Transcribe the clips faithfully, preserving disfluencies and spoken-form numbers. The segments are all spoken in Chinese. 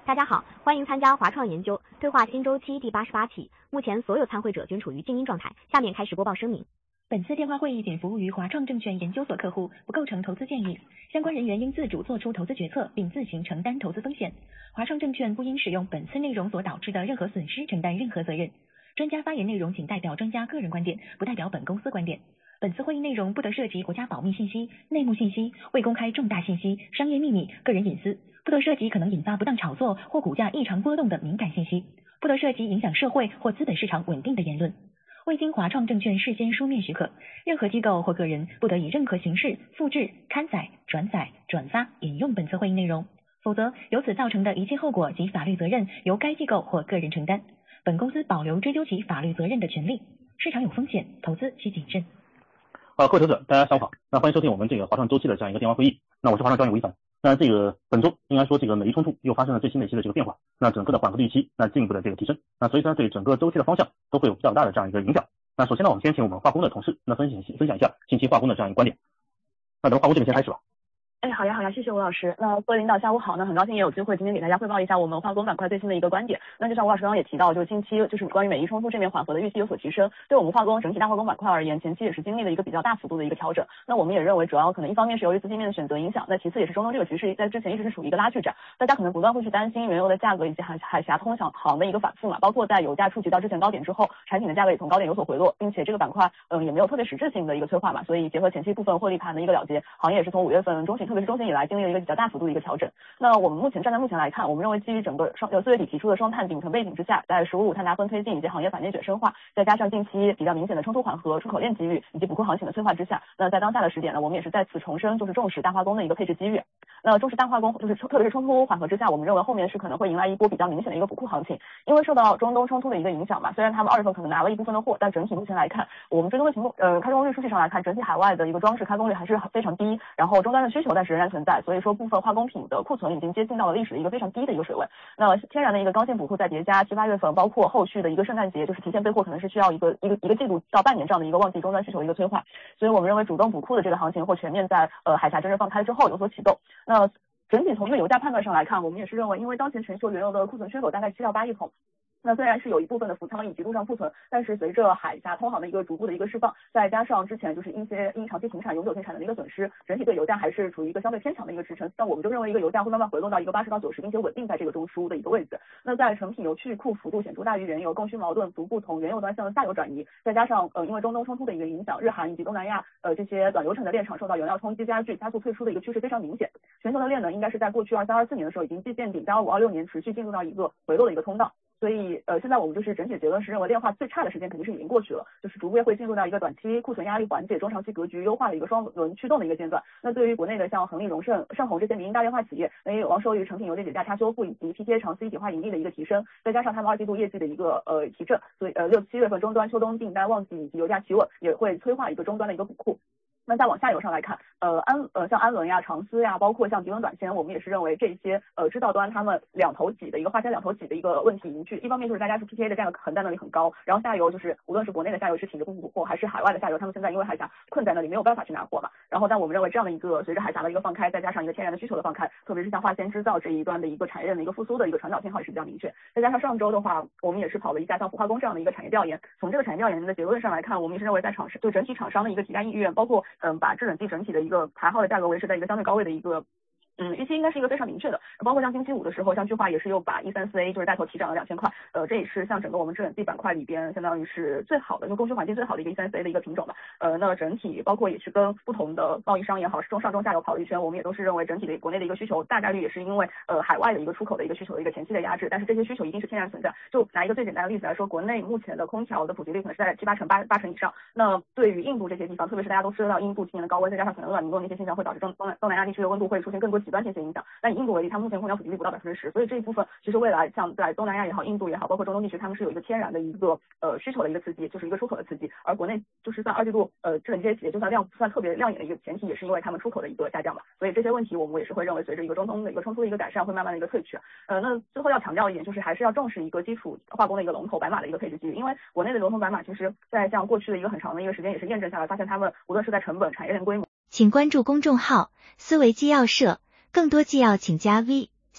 大家好，欢迎参加华创研究对话新周期第八十八期。目前所有参会者均处于静音状态。下面开始播报声明。 本次电话会议仅服务于华创证券研究所客户，不构成投资建议。相关人员应自主做出投资决策，并自行承担投资风险。华创证券不因使用本次内容所导致的任何损失承担任何责任。专家发言内容仅代表专家个人观点，不代表本公司观点。本次会议内容不得涉及国家保密信息、内幕信息、未公开重大信息、商业秘密、个人隐私，不得涉及可能引发不当炒作或股价异常波动的敏感信息，不得涉及影响社会或资本市场稳定的言论。未经华创证券事先书面许可，任何机构或个人不得以任何形式复制、刊载、转载、转发、引用本次会议内容，否则由此造成的一切后果及法律责任由该机构或个人承担。本公司保留追究其法律责任的权利。市场有风险，投资需谨慎。 呃，各位投资者，大家下午好。那欢迎收听我们这个华创周期的这样一个电话会议。那我是华创专业吴一凡。那这个本周应该说这个美伊冲突又发生了最新的一期的这个变化，那整个的缓和的预期那进一步的这个提升，那所以说对整个周期的方向都会有比较大的这样一个影响。那首先呢，我们先请我们化工的同事那分享分享一下近期化工的这样一个观点。那咱们化工这边先开始吧。 哎，好呀好呀，谢谢吴老师。那各位领导下午好，那很高兴也有机会今天给大家汇报一下我们化工板块最新的一个观点。那就像吴老师刚刚也提到，就是近期就是关于美伊冲突这边缓和的预期有所提升，对我们化工整体大化工板块而言，前期也是经历了一个比较大幅度的一个调整。那我们也认为主要可能一方面是由于资金面的选择影响，那其次也是中东这个局势在之前一直是处于一个拉锯战，大家可能不断会去担心原油的价格以及海海峡通航的一个反复嘛，包括在油价触及到之前高点之后，产品的价格也从高点有所回落，并且这个板块嗯也没有特别实质性的一个催化嘛，所以结合前期部分获利盘的一个了结，行业也是从五月份中旬，特别是中旬以来经历了一个比较大幅度的一个调整。那我们目前站在目前来看，我们认为基于整个双呃四月底提出的双碳顶层背景之下，在十五五碳达峰推进以及行业反内卷深化，再加上近期比较明显的冲突缓和、出口链机遇以及补库行情的催化之下，那在当下的时点呢，我们也是再次重申就是重视大化工的一个配置机遇。那重视大化工就是特别是冲突缓和之下，我们认为后面是可能会迎来一波比较明显的一个补库行情，因为受到中东冲突的一个影响嘛，虽然他们二月份可能拿了一部分的货，但整体目前来看，我们追踪的情况呃开工率数据上来看，整体海外的一个装置开工率还是非常低，然后终端的需求但是仍然存在，所以说部分化工品的库存已经接近到了历史的一个非常低的一个水位。那天然的一个刚性补库再叠加七八月份，包括后续的一个圣诞节，就是提前备货，可能是需要一个一个一个季度到半年这样的一个旺季终端需求的一个催化。所以我们认为主动补库的这个行情或全面在呃海峡真正放开之后有所启动。那整体从一个油价判断上来看，我们也是认为，因为当前全球原油的库存缺口大概七到八亿桶。那虽然是有一部分的浮仓以及路上库存，但是随着海峡通航的一个逐步的一个释放，再加上之前就是一些因长期停产、永久停产的一个损失，整体对油价还是处于一个相对偏强的一个支撑。那我们就认为一个油价会慢慢回落到一个八十到九十，并且稳定在这个中枢的一个位置。那在成品油去库幅度显著大于原油，供需矛盾逐步从原油端向下游转移，再加上呃因为中东冲突的一个影响，日韩以及东南亚呃这些短流程的炼厂受到原料冲击加剧，加速退出的一个趋势非常明显。全球的炼能应该是在过去二三二四年的时候已经继见顶，在二五二六年持续进入到一个回落的一个通道。所以呃，现在我们就是整体结论是认为炼化最差的时间肯定是已经过去了，就是逐步会进入到一个短期库存压力缓解、中长期格局优化的一个双轮驱动的一个阶段。那对于国内的像恒力、荣盛、盛宏这些民营大炼化企业，那也有望受益于成品油裂解价差修复以及 P T A 长期一体化盈利的一个提升，再加上他们二季度业绩的一个呃提振，所以呃六七月份终端秋冬订单旺季以及油价企稳，也会催化一个终端的一个补库。那再往下游上来看，呃安呃像安伦呀、长思呀，包括像迪伦短纤，我们也是认为这些呃制造端他们两头挤的一个化纤两头挤的一个问题凝聚。一方面就是大家是 P T A 的价格承担能力很高，然后下游就是无论是国内的下游是挺着不补货，还是海外的下游，他们现在因为海峡困在那里没有办法去拿货嘛。然后但我们认为这样的一个随着海峡的一个放开，再加上一个天然的需求的放开，特别是像化纤制造这一端的一个产业链的一个复苏的一个传导信号也是比较明确。再加上上周的话，我们也是跑了一下像氟化工这样的一个产业调研，从这个产业调研的结论上来看，我们也是认为在厂商就整体厂商的一个提价意愿，包括嗯、呃、把制冷剂整体的一个排号的价格维持在一个相对高位的一个嗯，预期应该是一个非常明确的，包括像星期五的时候，像聚化也是又把一三四 A 就是带头提涨了两千块，呃，这也是像整个我们制冷剂板块里边，相当于是最好的，就供需环境最好的一个一三四 A 的一个品种吧。呃，那整体包括也是跟不同的贸易商也好，中上中下游跑了一圈，我们也都是认为整体的国内的一个需求大概率也是因为呃海外的一个出口的一个需求的一个前期的压制，但是这些需求一定是天然存在。就拿一个最简单的例子来说，国内目前的空调的普及率可能是在七八成、八八成以上。那对于印度这些地方，特别是大家都知道印度今年的高温，再加上可能厄尔尼诺那些现象，会导致东东南东南亚地区的温度会出现更多极端天气影响。但以印度为例，它目前空调普及率不到百分之十，所以这一部分其实未来像在东南亚也好、印度也好，包括中东地区，他们是有一个天然的一个呃需求的一个刺激，就是一个出口的刺激。而国内就是在二季度呃制冷这些企业就算量不算特别亮眼的一个前提，也是因为他们出口的一个下降嘛。所以这些问题我们也是会认为随着一个中东的一个冲突的一个改善，会慢慢的一个退去。呃，那最后要强调一点，就是还是要重视一个基础化工的一个龙头白马的一个配置机遇，因为国内的龙头白马其实在像过去的一个很长的一个时间也是验证下来，发现他们无论是在成本、产业链规模。 请关注公众号思维纪要社，更多纪要请加 V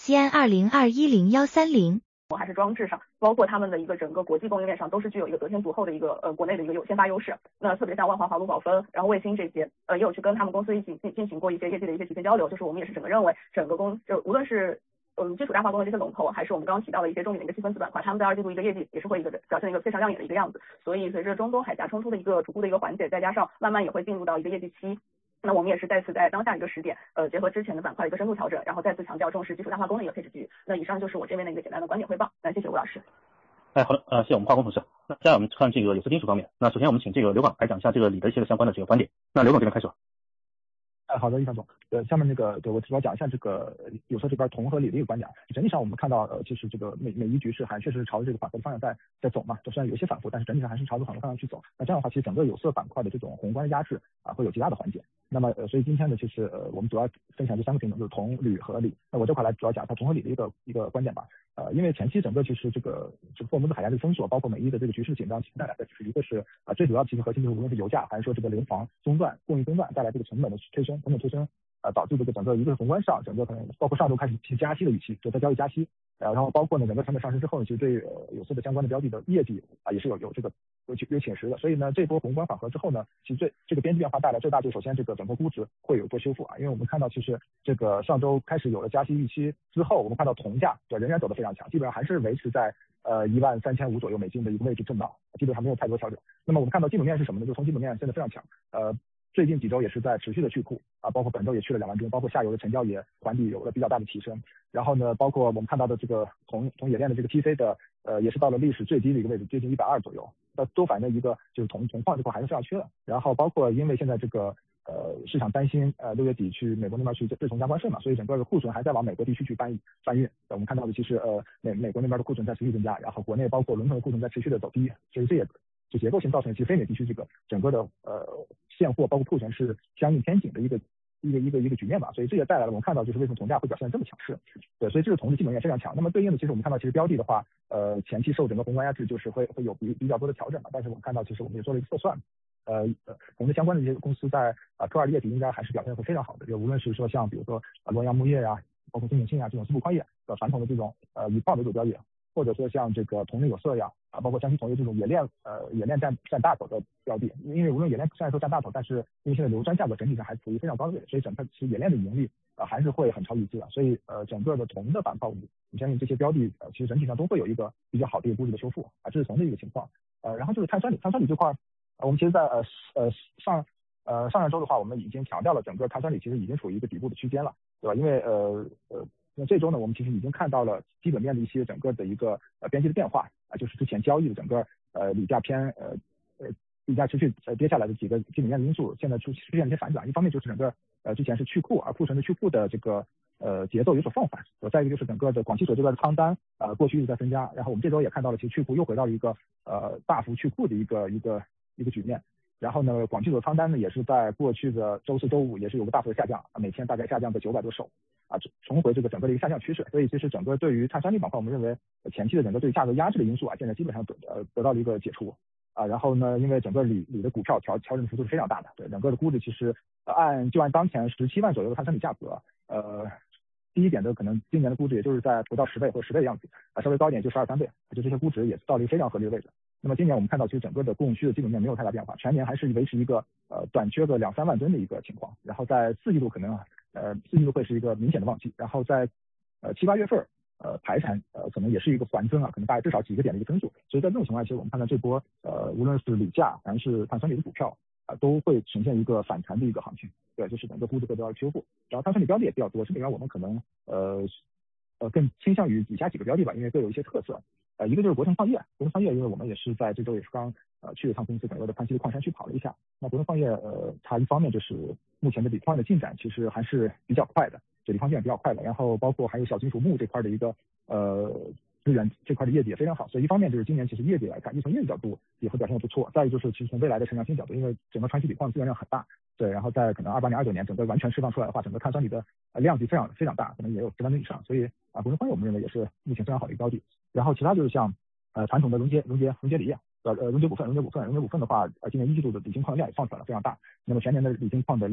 西安二零二一零幺三零。 还是装置上，包括他们的一个整个国际供应链上，都是具有一个得天独厚的一个呃国内的一个有先发优势。那特别像万华华卢宝丰，然后卫星这些，呃也有去跟他们公司一起进进行过一些业绩的一些提前交流，就是我们也是整个认为整个公就无论是嗯基础大化工的这些龙头，还是我们刚刚提到的一些重点的一个细分子板块，他们在二季度一个业绩也是会一个表现一个非常亮眼的一个样子。所以随着中东海峡冲突的一个逐步的一个缓解，再加上慢慢也会进入到一个业绩期。那我们也是再次在当下一个时点，呃，结合之前的板块的一个深度调整，然后再次强调重视基础大化工的一个配置机遇。那以上就是我这边的一个简单的观点汇报。那谢谢吴老师。 哎，好的，呃，谢谢我们化工同事。那接下来我们看这个有色金属方面。那首先我们请这个刘广来讲一下这个锂的一些相关的这个观点。那刘总这边开始吧。 哎，好的，易凡总，呃，下面那个，对我主要讲一下这个有色这边铜和锂的一个观点。整体上我们看到，呃，就是这个美美一局势还确实是朝着这个反复的方向在在走嘛，就虽然有一些反复，但是整体上还是朝着反复方向去走。那这样的话，其实整个有色板块的这种宏观压制啊，会有极大的缓解。那么，呃，所以今天呢，其实呃，我们主要分享这三个品种，就是铜、铝和锂。那我这块来主要讲一下铜和锂的一个一个观点吧。呃，因为前期整个其实这个这个霍尔木兹海峡的封锁，包括美伊的这个局势紧张带来的，就是一个是啊、呃，最主要其实核心就是无论是油价还是说这个联防中断、供应中断带来这个成本的推升、成本推升。呃，导致这个整个一个是宏观上，整个可能包括上周开始提加息的预期，就在交易加息，呃，然后包括呢整个成本上升之后呢，其实对呃有色的相关的标的的业绩啊、呃、也是有有这个有有侵蚀的，所以呢这波宏观缓和之后呢，其实这这个边际变化带来最大就首先这个整个估值会有一波修复啊，因为我们看到其实这个上周开始有了加息预期之后，我们看到铜价对仍然走得非常强，基本上还是维持在呃一万三千五左右美金的一个位置震荡，基本上没有太多调整。那么我们看到基本面是什么呢？就从基本面现在非常强，呃。最近几周也是在持续的去库啊，包括本周也去了两万吨，包括下游的成交也环比有了比较大的提升。然后呢，包括我们看到的这个铜铜冶炼的这个 T C 的呃也是到了历史最低的一个位置，接近一百二左右。那都反映一个就是铜铜矿这块还是非常缺的。然后包括因为现在这个呃市场担心呃六月底去美国那边去对从加关税嘛，所以整个的库存还在往美国地区去搬搬运。我们看到的其实呃美美国那边的库存在持续增加，然后国内包括伦敦的库存在持续的走低，所以这也就结构性造成其实非美地区这个整个的呃现货包括库存是相应偏紧的一个一个一个一个局面吧，所以这也带来了我们看到就是为什么铜价会表现这么强势。对，所以这个铜的基本面非常强。那么对应的其实我们看到其实标的的话，呃前期受整个宏观压制就是会会有比比较多的调整嘛，但是我们看到其实我们也做了一个测算，呃呃铜的相关的这些公司在啊 Q 二 的业绩应该还是表现会非常好的，就无论是说像比如说啊洛阳钼业呀，包括金永信啊这种私募矿业呃传统的这种呃以矿为主标的，或者说像这个铜类有色呀啊，包括江西铜业这种冶炼呃冶炼占占大头的标的，因为无论冶炼虽然说占大头，但是因为现在硫酸价格整体上还处于非常高的位置，所以整个其实冶炼的盈利啊、呃、还是会很超预期的，所以呃整个的铜的板块，我们相信这些标的呃其实整体上都会有一个比较好的一个估值的修复啊，这是铜的一个情况。呃，然后就是碳酸锂，碳酸锂这块，呃我们其实在呃呃上呃上上周的话，我们已经强调了整个碳酸锂其实已经处于一个底部的区间了，对吧？因为呃呃。那这周呢，我们其实已经看到了基本面的一些整个的一个呃边际的变化啊，就是之前交易的整个呃锂价偏呃呃锂价持续呃跌下来的几个基本面的因素，现在出出现一些反转。一方面就是整个呃之前是去库，而库存的去库的这个呃节奏有所放缓，再一个就是整个的广汽所这边的仓单呃过去一直在增加，然后我们这周也看到了其实去库又回到了一个呃大幅去库的一个一个一个局面。然后呢，广汽所仓单呢也是在过去的周四周五也是有个大幅的下降，每天大概下降个九百多手啊，重回这个整个的一个下降趋势。所以其实整个对于碳酸锂板块，我们认为前期的整个对于价格压制的因素啊，现在基本上得呃得到了一个解除啊。然后呢，因为整个锂锂的股票调调整幅度是非常大的，对整个的估值其实、呃、按就按当前十七万左右的碳酸锂价格，呃第一点的可能今年的估值也就是在不到十倍或十倍的样子啊，稍微高一点就十二三倍，就这些估值也到了一个非常合理的位置。那么今年我们看到，其实整个的供需的基本面没有太大变化，全年还是维持一个呃短缺个两三万吨的一个情况。然后在四季度可能呃四季度会是一个明显的旺季，然后在呃七八月份呃排产呃可能也是一个缓增啊，可能大概至少几个点的一个增速。所以在这种情况下，其实我们看到这波呃无论是锂价还是碳酸锂的股票啊、呃，都会呈现一个反弹的一个行情。对，就是整个估值会得到修复。然后碳酸锂标的也比较多，这里面我们可能呃呃更倾向于以下几个标的吧，因为各有一些特色。呃，一个就是国成矿业，国成矿业，因为我们也是在这周也是刚呃去了趟公司整个的川西的矿山去跑了一下。那国成矿业呃，它一方面就是目前的锂矿的进展其实还是比较快的，就锂矿进展比较快的。然后包括还有小金属木这块的一个呃资源这块的业绩也非常好，所以一方面就是今年其实业绩来看，一从业绩角度也会表现得不错。再一个就是其实从未来的成长性角度，因为整个川西锂矿资源量很大，对，然后在可能二八年、二九年整个完全释放出来的话，整个碳酸锂的呃量级非常非常大，可能也有十万吨以上，所以啊，国成矿业我们认为也是目前非常好的一个标的。然后其他就是像呃传统的熔结熔结熔结锂业，呃呃熔结股份熔结股份熔结股份的话，呃今年一季度的锂金矿的量也放出来了非常大，那么全年的锂金矿的量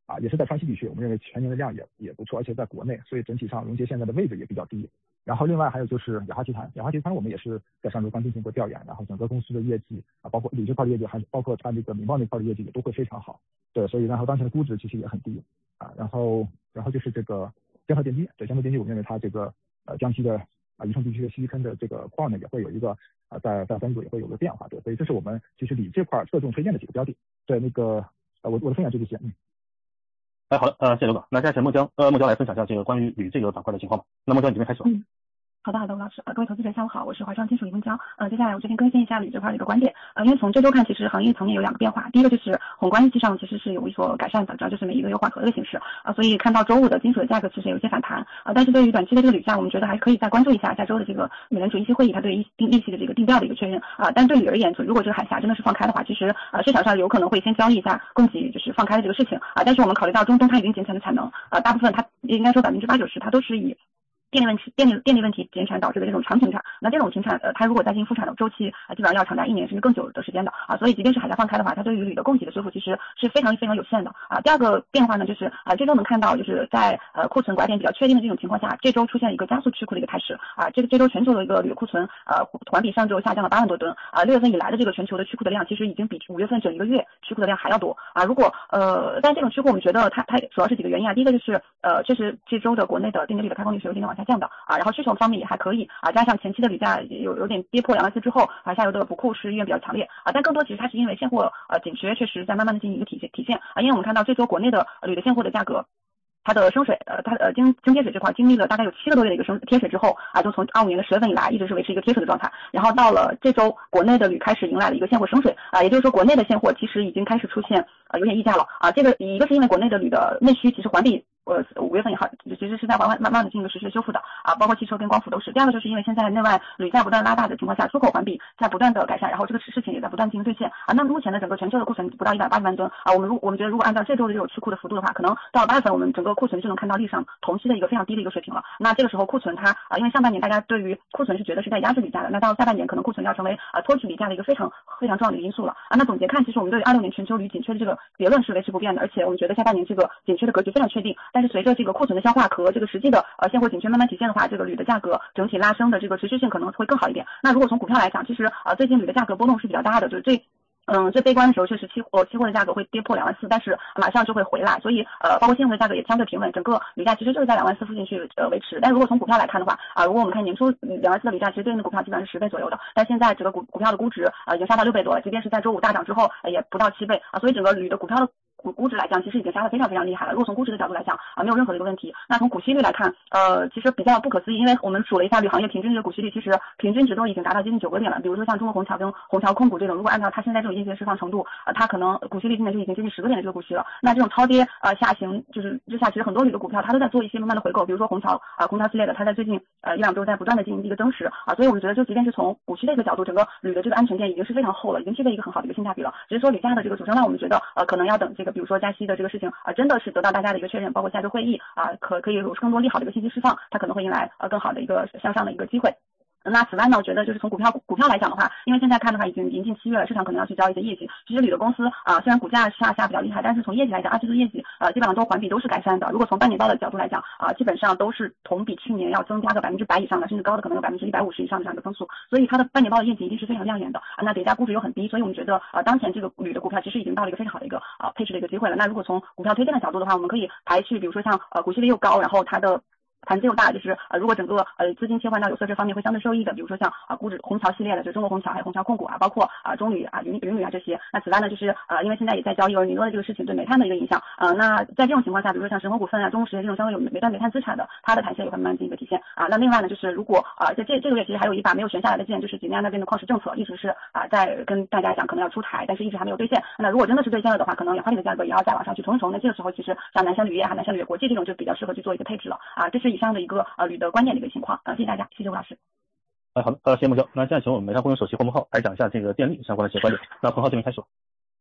啊，也是在川西地区，我们认为全年的量也也不错，而且在国内，所以整体上融捷现在的位置也比较低。然后另外还有就是雅华集团，雅华集团我们也是在上周刚进行过调研，然后整个公司的业绩啊，包括铝这块的业绩，还是包括它这个锰报那块的业绩也都会非常好。对，所以然后当前的估值其实也很低啊。然后然后就是这个江河电机，对江河电机，我们认为它这个呃江西的啊宜昌地区的西坑的这个矿呢也会有一个啊在在分组也会有个变化，对，所以这是我们其实锂这块侧重推荐的几个标的。对，那个呃我我的分享就这些，嗯。 哎，好的，呃，谢谢刘总。那接下来孟江，呃，孟江来分享一下这个关于铝这个板块的情况吧。那孟江，你这边开始吧。 嗯。好的，好的，吴老师，呃，各位投资者下午好，我是华创金属李孟江。呃，接下来我这边更新一下铝这块的一个观点。呃，因为从这周看，其实行业层面有两个变化。第一个就是宏观预期上其实是有一所改善的，主要就是每一个有缓和的一个形势。呃，所以看到周五的金属的价格其实有一些反弹。呃，但是对于短期的这个铝价，我们觉得还可以再关注一下下周的这个美联储议息会议它对于定利息的这个定调的一个确认。啊、呃，但对铝而言，如果这个海峡真的是放开的话，其实呃市场上有可能会先交易一下供给就是放开的这个事情啊、呃。但是我们考虑到中东它已经减产的产能，呃，大部分它应该说百分之八九十它都是以电力问题、电力电力问题减产导致的这种长停产，那这种停产，呃，它如果再进行复产的周期，呃，基本上要长达一年甚至更久的时间的啊，所以即便是海峡放开的话，它对于铝的供给的修复其实是非常非常有限的啊。第二个变化呢，就是啊，这周能看到就是在呃库存拐点比较确定的这种情况下，这周出现一个加速去库的一个态势啊。这个这周全球的一个铝库存呃环比上周下降了八万多吨啊，六月份以来的这个全球的去库的量其实已经比五月份整一个月去库的量还要多啊。如果呃，但这种去库我们觉得它它主要是几个原因啊，第一个就是呃，确实这周的国内的电解铝的开工率是有点往下降的啊，然后需求方面也还可以啊，加上前期的铝价有有点跌破两万四之后啊，下游的补库是意愿比较强烈啊，但更多其实它是因为现货呃紧缺确实在慢慢的进行一个体现体现啊，因为我们看到这周国内的铝的现货的价格。它的升水，呃，它呃经经贴水这块经历了大概有七个多月的一个升贴水之后啊，就从二五年的十月份以来一直是维持一个贴水的状态，然后到了这周国内的铝开始迎来了一个现货升水啊，也就是说国内的现货其实已经开始出现呃有点溢价了啊，这个一个是因为国内的铝的内需其实环比。呃，五月份也好，其实是在慢慢慢慢的进行实时修复的啊，包括汽车跟光伏都是。第二个就是因为现在内外铝在不断拉大的情况下，出口环比在不断的改善，然后这个事情也在不断进行兑现啊。那么目前的整个全球的库存不到一百八十万吨啊，我们如我们觉得如果按照这周的这种去库的幅度的话，可能到了八月份我们整个库存就能看到历史上同期的一个非常低的一个水平了。那这个时候库存它啊，因为上半年大家对于库存是觉得是在压制铝价的，那到下半年可能库存要成为啊托起铝价的一个非常非常重要的一个因素了啊。那总结看，其实我们对于二六年全球铝紧缺的这个结论是维持不变的，而且我们觉得下半年这个紧缺的格局非常确定。但是随着这个库存的消化和这个实际的呃现货紧缺慢慢体现的话，这个铝的价格整体拉升的这个持续性可能会更好一点。那如果从股票来讲，其实呃最近铝的价格波动是比较大的，就是最嗯，最悲观的时候确实期货期货的价格会跌破两万四，但是马上就会回来，所以呃，包括现货的价格也相对平稳，整个铝价其实就是在两万四附近去呃维持。但如果从股票来看的话啊、呃，如果我们看年初两万四的铝价，其实对应的股票基本上是十倍左右的，但现在整个股股票的估值呃已经杀到六倍多了，即便是在周五大涨之后、呃、也不到七倍啊、呃，所以整个铝的股票的估估值来讲，其实已经杀得非常非常厉害了。如果从估值的角度来讲啊，没有任何的一个问题。那从股息率来看，呃，其实比较不可思议，因为我们数了一下铝行业平均的股息率，其实平均值都已经达到接近九个点了。比如说像中国虹桥跟虹桥控股这种，如果按照它现在这种业绩的释放程度，呃，它可能股息率今年就已经接近十个点的这个股息了。那这种超跌呃下行就是之下，其实很多铝的股票它都在做一些慢慢的回购，比如说虹桥啊、呃，虹桥系列的，它在最近呃一两周在不断的进行一个增持啊，所以我们觉得就即便是从股息的一个角度，整个铝的这个安全垫已经是非常厚了，已经具备一个很好的一个性价比了。只是说铝价的这个主升浪，我们觉得呃可能要等这个比如说加息的这个事情啊、呃，真的是得到大家的一个确认，包括下周会议啊、呃，可可以有更多利好的一个信息释放，它可能会迎来呃更好的一个向上的一个机会。那此外呢，我觉得就是从股票股票来讲的话，因为现在看的话已经临近七月了，市场可能要去交一些业绩。其实铝的公司啊、呃，虽然股价下下比较厉害，但是从业绩来讲，二季度业绩呃基本上都环比都是改善的。如果从半年报的角度来讲啊、呃，基本上都是同比去年要增加个百分之百以上的，甚至高的可能有百分之一百五十以上的这样一个增速。所以它的半年报的业绩一定是非常亮眼的啊。那叠加估值又很低，所以我们觉得啊、呃，当前这个铝的股票其实已经到了一个非常好的一个啊、呃、配置的一个机会了。那如果从股票推荐的角度的话，我们可以排去比如说像呃股息率又高，然后它的盘子又大，就是呃，如果整个呃资金切换到有色这方面会相对受益的，比如说像啊估值虹桥系列的，就中国虹桥还有虹桥控股啊，包括啊中铝啊云云铝啊这些。那此外呢，就是呃因为现在也在交易俄尼诺的这个事情对煤炭的一个影响，呃那在这种情况下，比如说像神火股份啊、中石油这种相对有煤炭煤炭资产的，它的弹性也会慢慢进行一个体现啊。那另外呢，就是如果啊在这这个月其实还有一把没有悬下来的剑，就是济内亚那边的矿石政策一直是啊在跟大家讲可能要出台，但是一直还没有兑现。那如果真的是兑现了的话，可能氧化铝的价格也要再往上去冲一冲。那这个时候其实像南山铝业还南山铝业国际这种就比较适合去做一个配置了啊。这是以上的一个呃铝的观点的一个情况啊，谢谢大家，谢谢吴老师。 哎，好的，呃，谢谢孟教。那现在请我们煤炭公司首席黄鹏浩来讲一下这个电力相关的一些观点。那鹏浩这边开始。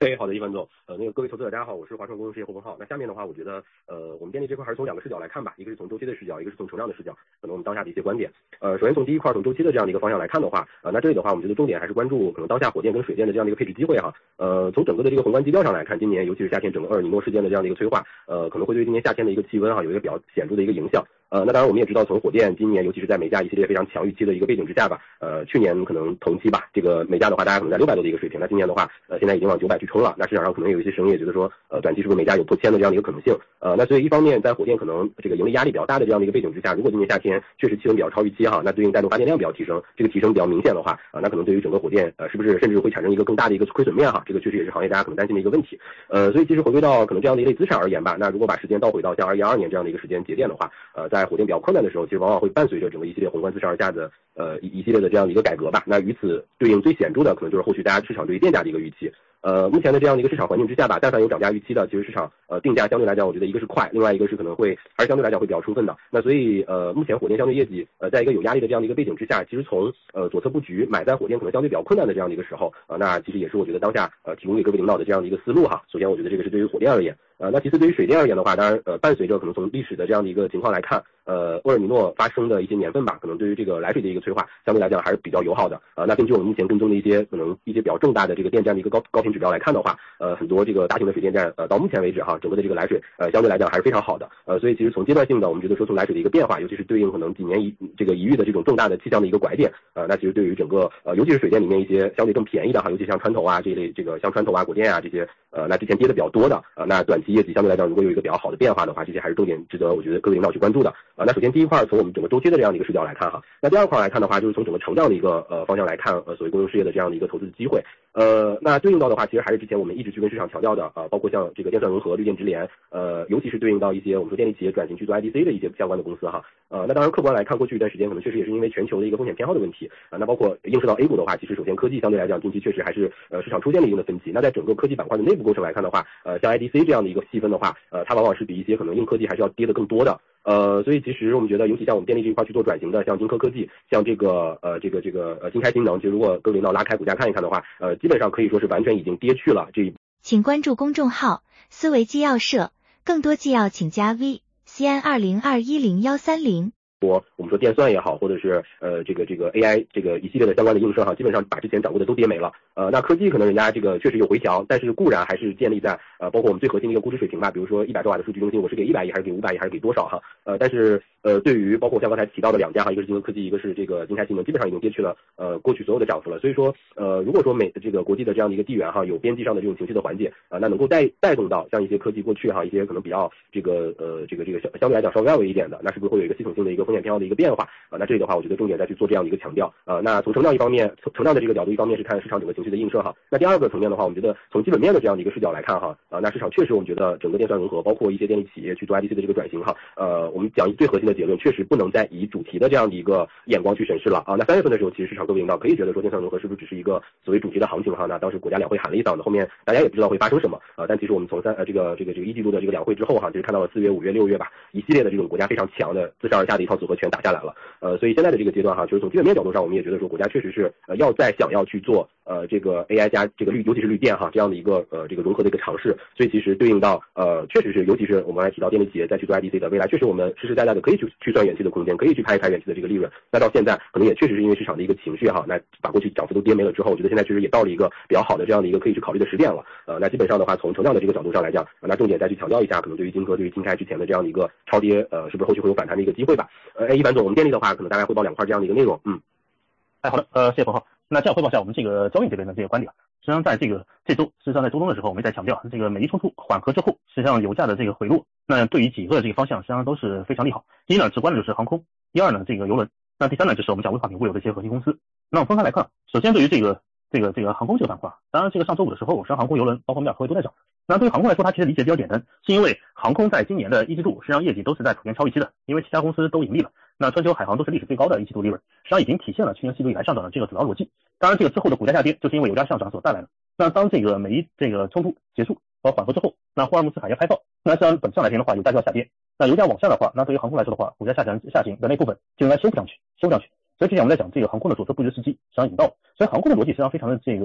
对，好的，一凡总，呃，那个各位投资者大家好，我是华创公司事业侯文浩。那下面的话，我觉得，呃，我们电力这块还是从两个视角来看吧，一个是从周期的视角，一个是从成长的视角，可能我们当下的一些观点。呃，首先从第一块从周期的这样的一个方向来看的话，呃，那这里的话，我们觉得重点还是关注可能当下火电跟水电的这样的一个配置机会哈。呃，从整个的这个宏观基调上来看，今年尤其是夏天整个厄尔尼诺事件的这样的一个催化，呃，可能会对今年夏天的一个气温哈有一个比较显著的一个影响。呃，那当然我们也知道，从火电今年，尤其是在煤价一系列非常强预期的一个背景之下吧，呃，去年可能同期吧，这个煤价的话，大家可能在六百多的一个水平，那今年的话，呃，现在已经往九百去冲了。那市场上可能有一些声音也觉得说，呃，短期是不是煤价有破千的这样的一个可能性？呃，那所以一方面在火电可能这个盈利压力比较大的这样的一个背景之下，如果今年夏天确实气温比较超预期哈，那对应带动发电量比较提升，这个提升比较明显的话，啊、呃，那可能对于整个火电呃是不是甚至会产生一个更大的一个亏损面哈？这个确实也是行业大家可能担心的一个问题。呃，所以其实回归到可能这样的一类资产而言吧，那如果把时间倒回到像二一二年这样的一个时间节点的话，呃，在火电比较困难的时候，其实往往会伴随着整个一系列宏观自上而下的呃一一系列的这样的一个改革吧。那与此对应最显著的，可能就是后续大家市场对于电价的一个预期。呃，目前的这样的一个市场环境之下吧，但凡有涨价预期的，其实市场呃定价相对来讲，我觉得一个是快，另外一个是可能会还是相对来讲会比较充分的。那所以呃，目前火电相对业绩呃在一个有压力的这样的一个背景之下，其实从呃左侧布局买在火电可能相对比较困难的这样的一个时候，呃，那其实也是我觉得当下呃提供给各位领导的这样的一个思路哈。首先我觉得这个是对于火电而言。呃，那其次对于水电而言的话，当然呃伴随着可能从历史的这样的一个情况来看，呃厄尔尼诺发生的一些年份吧，可能对于这个来水的一个催化相对来讲还是比较友好的。啊、呃，那根据我们目前跟踪的一些可能一些比较重大的这个电站的一个高高频指标来看的话，呃很多这个大型的水电站呃到目前为止哈，整个的这个来水呃相对来讲还是非常好的。呃，所以其实从阶段性的我们觉得说从来水的一个变化，尤其是对应可能几年一这个一遇的这种重大的气象的一个拐点，呃，那其实对于整个呃尤其是水电里面一些相对更便宜的哈，尤其像川投啊这一类这个像川投啊、国电啊这些呃那之前跌的比较多的呃那短期业绩相对来讲如果有一个比较好的变化的话，这些还是重点值得我觉得各位领导去关注的啊、呃。那首先第一块从我们整个周期的这样的一个视角来看哈，那第二块来看的话，就是从整个成长的一个呃方向来看，呃所谓公用事业的这样的一个投资机会。呃，那对应到的话，其实还是之前我们一直去跟市场强调的啊、呃，包括像这个电算融合、绿电直联，呃，尤其是对应到一些我们说电力企业转型去做 I D C 的一些相关的公司哈。呃，那当然客观来看，过去一段时间可能确实也是因为全球的一个风险偏好的问题啊、呃，那包括映射到 A 股的话，其实首先科技相对来讲近期确实还是呃市场出现了一定的分歧。那在整个科技板块的内部构成来看的话，呃，像 I D C 这样的一个细分的话，呃，它往往是比一些可能硬科技还是要跌得更多的。呃，所以其实我们觉得，尤其像我们电力这一块去做转型的，像金科科技，像这个呃这个这个呃金开新能，其实如果各位领导拉开股价看一看的话，呃，基本上可以说是完全已经跌去了这一。 请关注公众号思维纪要社，更多纪要请加 V C N 二零二一零幺三零。 说我们说电算也好，或者是呃这个这个 A I 这个一系列的相关的映射哈，基本上把之前掌握的都跌没了。呃，那科技可能人家这个确实有回调，但是固然还是建立在呃包括我们最核心的一个估值水平吧，比如说一百兆瓦的数据中心，我是给一百亿还是给五百亿还是给多少哈？呃，但是呃对于包括像刚才提到的两家哈，一个是金科科技，一个是这个金开新能，基本上已经跌去了呃过去所有的涨幅了。所以说呃如果说美这个国际的这样的一个地缘哈有边际上的这种情绪的缓解啊、呃，那能够带带动到像一些科技过去哈一些可能比较这个呃这个这个相相对来讲稍微外围一点的，那是不是会有一个系统性的一个风险偏好的一个变化？啊，那这里的话，我觉得重点再去做这样的一个强调啊。那从成长一方面，从成长的这个角度，一方面是看市场整个情绪的映射哈。那第二个层面的话，我们觉得从基本面的这样的一个视角来看哈，啊，那市场确实我们觉得整个电算融合，包括一些电力企业去做 I D C 的这个转型哈，呃，我们讲最核心的结论，确实不能再以主题的这样的一个眼光去审视了啊。那三月份的时候，其实市场各位领导可以觉得说电算融合是不是只是一个所谓主题的行情哈？那当时国家两会喊了一嗓子，后面大家也不知道会发生什么啊。但其实我们从三呃这个这个这个一季度的这个两会之后哈，就是看到了四月、五月、六月吧，一系列的这种国家非常强的自上而下的一套组合拳打下来了。呃，所以现在的这个阶段哈，就是从基本面角度上，我们也觉得说国家确实是呃要再想要去做呃这个 A I 加这个绿，尤其是绿电哈这样的一个呃这个融合的一个尝试。所以其实对应到呃确实是，尤其是我们还提到电力企业再去做 I D C 的，未来确实我们实实在在的可以去去算远期的空间，可以去拍一拍远期的这个利润。那到现在可能也确实是因为市场的一个情绪哈，那把过去涨幅都跌没了之后，我觉得现在确实也到了一个比较好的这样的一个可以去考虑的时点了。呃，那基本上的话，从成长的这个角度上来讲，呃、那重点再去强调一下，可能对于金科、对于金开之前的这样的一个超跌，呃，是不是后续会有反弹的一个机会吧？呃，一凡总，我们电力的话，可能大概汇报两块这样的一个内容，嗯。 哎，好的，呃，谢谢彭浩。那这样汇报一下我们这个交易这边的这个观点。实际上，在这个这周，实际上在周中的时候，我们也在强调，这个美伊冲突缓和之后，实际上油价的这个回落，那对于几个这个方向，实际上都是非常利好。第一呢，直观的就是航空；第二呢，这个邮轮；那第三呢，就是我们讲微化品物流的一些核心公司。那我们分开来看，首先对于这个这个这个航空这个板块，当然这个上周五的时候，实际上航空、邮轮包括面科威都在涨。那对于航空来说，它其实理解比较简单，是因为航空在今年的一季度实际上业绩都是在普遍超预期的，因为其他公司都盈利了。那春秋海航都是历史最高的一季度利润，实际上已经体现了去年季度以来上涨的这个主要逻辑。当然，这个之后的股价下跌，就是因为油价上涨所带来的。那当这个美伊这个冲突结束和缓和之后，那霍尔木兹海峡开放，那实际上本质上来听的话，油价就要下跌。那油价往下的话，那对于航空来说的话，股价下降下行的那部分就应该修复上去，修上去。所以之前我们在讲这个航空的左侧布局时机，实际上引到，所以航空的逻辑实际上非常的这个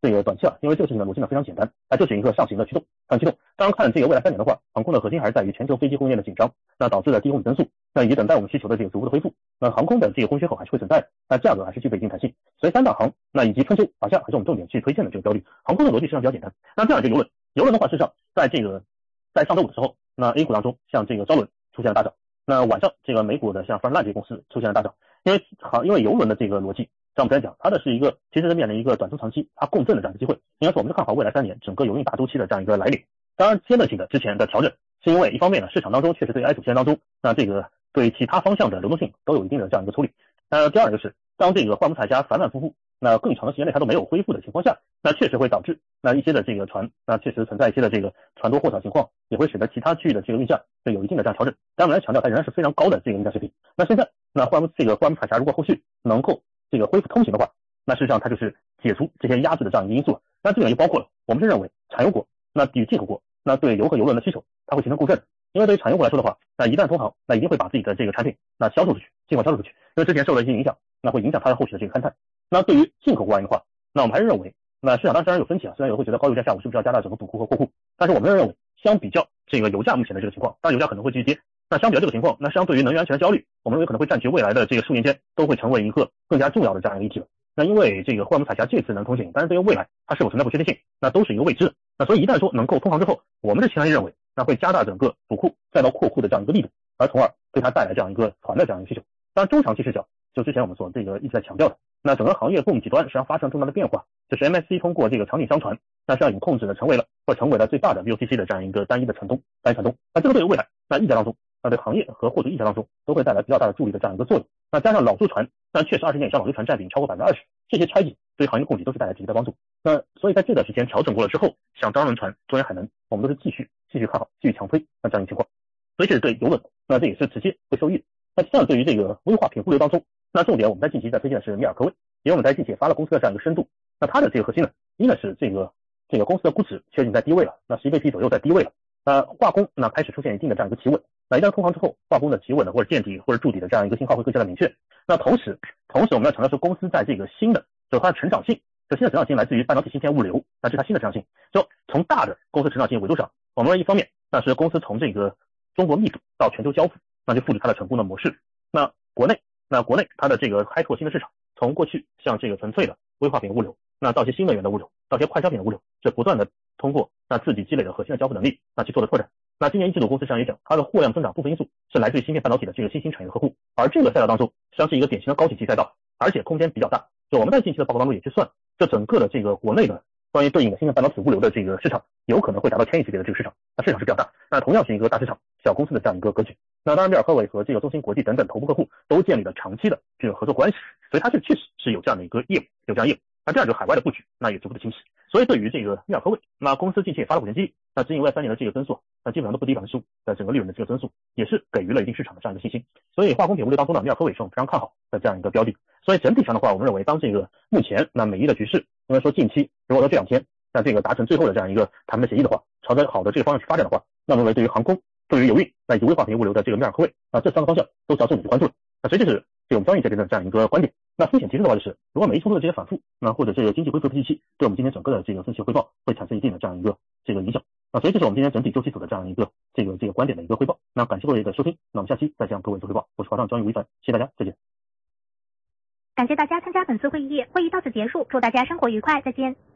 这个短期啊，因为这个事情的逻辑呢非常简单，它就是一个上行的驱动，上行驱动。当然看这个未来三年的话，航空的核心还是在于全球飞机供应链的紧张，那导致了低空的增速，那以及等待我们需求的这个逐步的恢复，那航空的这个供需口还是会存在的，那价格还是具备一定弹性。所以三大航，那以及春秋、法夏还是我们重点去推荐的这个标的。航空的逻辑实际上比较简单。那第二个邮轮，邮轮的话，事实上在这个在上周五的时候，那 A 股当中像这个招轮出现了大涨，那晚上这个美股的像 Frontline 这些公司出现了大涨，因为航因为邮轮的这个逻辑。像我们刚才讲，它的是一个其实是面临一个短中长期它共振的这样一个机会，应该说我们是看好未来三年整个邮运大周期的这样一个来临。当然阶段性的之前的调整，是因为一方面呢，市场当中确实对 A 主线当中，那这个对其他方向的流动性都有一定的这样一个抽离。那第二就是当这个货物采价反反复复，那更长的时间内它都没有恢复的情况下，那确实会导致那一些的这个船，那确实存在一些的这个船多货少情况，也会使得其他区域的这个运价会有一定的这样调整。但我们来强调，它仍然是非常高的这个运价水平。那现在那货物这个货物采价如果后续能够这个恢复通行的话，那事实上它就是解除这些压制的这样一个因素。那这个也包括了我们是认为产油国那与进口国那对油和油轮的需求它会形成共振，因为对于产油国来说的话，那一旦通航那一定会把自己的这个产品那销售出去，进口销售出去，因为之前受了一些影响，那会影响它的后续的这个勘探。那对于进口国而言的话，那我们还是认为那市场当然有分歧啊，虽然有人会觉得高油价下我是不是要加大整个补库和货库，但是我们认为相比较这个油价目前的这个情况，当然油价可能会继续跌，那相比较这个情况，那相对于能源安全的焦虑，我们认为可能会占据未来的这个数年间都会成为一个更加重要的这样一个议题了。那因为这个货物采价这次能通行，但是对于未来它是否存在不确定性，那都是一个未知的。那所以一旦说能够通航之后，我们的倾向于认为那会加大整个补库再到扩库的这样一个力度，而从而对它带来这样一个船的这样一个需求。当然中长期视角，就之前我们所这个一直在强调的，那整个行业供给端实际上发生重大的变化，就是 M S C 通过这个场景商船，那实际上已经控制了成为了或成为了最大的 V O C C 的这样一个单一的船东单一船东。那这个对于未来那溢价当中，那对行业和货主溢价当中都会带来比较大的助力的这样一个作用。那加上老旧船，但确实二十年以上老旧船占比超过百分之二十，这些差异对行业供给都是带来直接的帮助。那所以在这段时间调整过了之后，像张轮船、中远海能，我们都是继续继续看好，继续强推那这样一个情况。所以这是对邮轮，那这也是直接会受益的。那这样对于这个危化品物流当中，那重点我们在近期在推荐的是米尔科威，因为我们在近期也发了公司的这样一个深度。那它的这个核心呢，一个是这个这个公司的估值确实已经在低位了，那十一倍 P 左右在低位了。那化工那开始出现一定的这样一个企稳，那一旦通航之后，化工的企稳的或者见底或者筑底的这样一个信号会更加的明确。那同时同时我们要强调说，公司在这个新的就它的成长性，这新的成长性来自于半导体芯片物流，那这是它新的成长性。就从大的公司成长性维度上，我们说一方面那是公司从这个中国密度到全球交付，那就复制它的成功的模式。那国内那国内它的这个开拓新的市场，从过去像这个纯粹的微化品物流，那到一些新能源的物流，到一些快消品的物流，这不断的通过那自己积累的核心的交付能力，那去做的拓展。那今年一季度公司上也讲，它的货量增长部分因素是来自于芯片半导体的这个新兴产业的客户，而这个赛道当中实际上是一个典型的高景气赛道，而且空间比较大。就我们在近期的报告当中也去算，这整个的这个国内的关于对应的芯片半导体物流的这个市场，有可能会达到千亿级别的这个市场，那市场是比较大。那同样是一个大市场小公司的这样一个格局。那当然米尔科韦和这个中芯国际等等头部客户都建立了长期的这个合作关系，所以它是确实是有这样的一个业务，有这样业务。那第二就是海外的布局，那也逐步的清晰。所以对于这个米尔科韦，那公司近期也发了股权激励，那指引未来三年的这个增速，那基本上都不低百分之十五，在整个利润的这个增速也是给予了一定市场的这样一个信心。所以化工品物流当中呢，米尔科韦是我们非常看好的这样一个标的。所以整体上的话，我们认为当这个目前那美伊的局势，应该说近期如果说这两天那这个达成最后的这样一个谈判的协议的话，朝着好的这个方向去发展的话，那么认为对于航空、对于油运，那以及微化品物流的这个米尔科韦啊，这三个方向都是要重点去关注的。那所以这是对我们交易界的这样一个观点。那风险提升的话，就是如果美伊冲突的这些反复，那或者这个经济恢复不预期，对我们今天整个的这个分析汇报会产生一定的这样一个这个影响。那所以这是我们今天整体周期组的这样一个这个这个观点的一个汇报。那感谢各位的收听，那我们下期再向各位做汇报。我是华上交易吴一凡，谢谢大家，再见。 感谢大家参加本次会议，会议到此结束，祝大家生活愉快，再见。